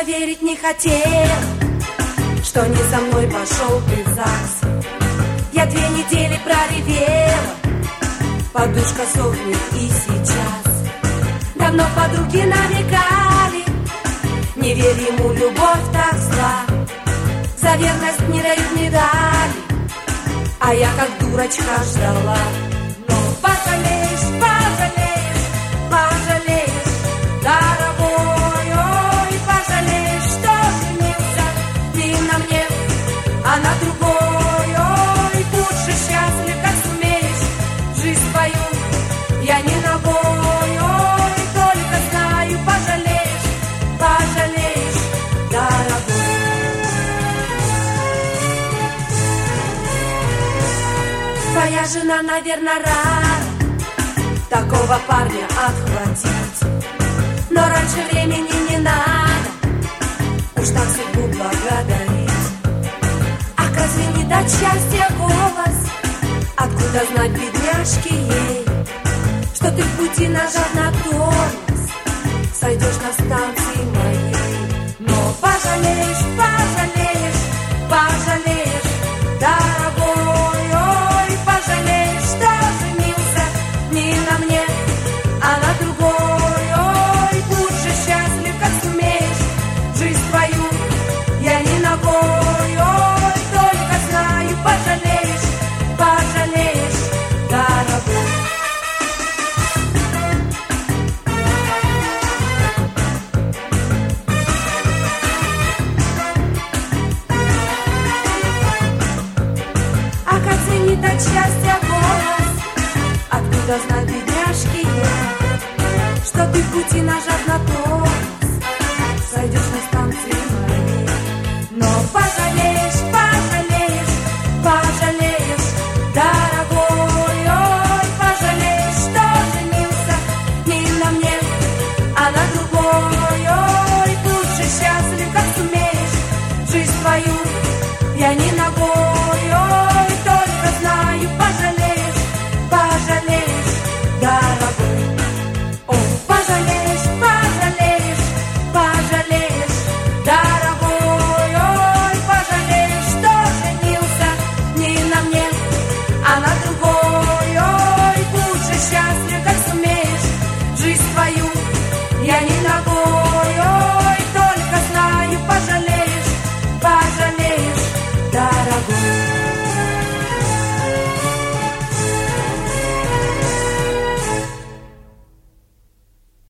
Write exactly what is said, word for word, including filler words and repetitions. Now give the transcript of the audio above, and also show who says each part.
Speaker 1: поверить не хотел, что не со мной пошел ты в ЗАГС. Я две недели проревела, подушка сохнет и сейчас. Давно подруги намекали, не верь ему, любовь так зла. За верность не дают медали, а я как дурочка ждала. Но пожалеешь, пожалеешь, пожалеешь, дорогой, ой, пожалеешь, что женился ты на мне, а на другой, ой, будь же счастлив, как сумеешь, жизнь свою я не ногой, ой, только знаю, пожалеешь, пожалеешь, дорогой. Твоя жена, наверное, рада такого парня отхватить, но раньше времени не надо уж так судьбу благодарить. А разве не дать счастья голос? Откуда знать бедняжке ей, что ты в пути, нажав на тормоз, сойдешь на станции моей. Но пожалеешь, пожалеешь, пожалеешь, дорогой, ой, пожалеешь, что женился не на мне, а на другой, ой, будь же счастлив, как сумеешь, жизнь твою я не ногой, ой, только знаю, пожалеешь, пожалеешь, дорогой. А как ценит от счастья голос? Откуда знать бедняжки я, что ты в пути, нажав на тормоз, сойдешь на станции моей. Но пожалеешь, пожалеешь, пожалеешь, дорогой, ой, пожалеешь, что женился не на мне, а на другой, ой, будь же счастлив, как сумеешь, жизнь твою я не ногой, ой, только знаю, пожалеешь, пожалеешь, дорогой. О, пожалеешь, пожалеешь, пожалеешь, дорогой, ой, пожалеешь, что женился не на мне, а на другой, ой, будь же счастлив, как сумеешь, жизнь твою я не ногой, ой, только знаю, пожалеешь, пожалеешь, дорогой.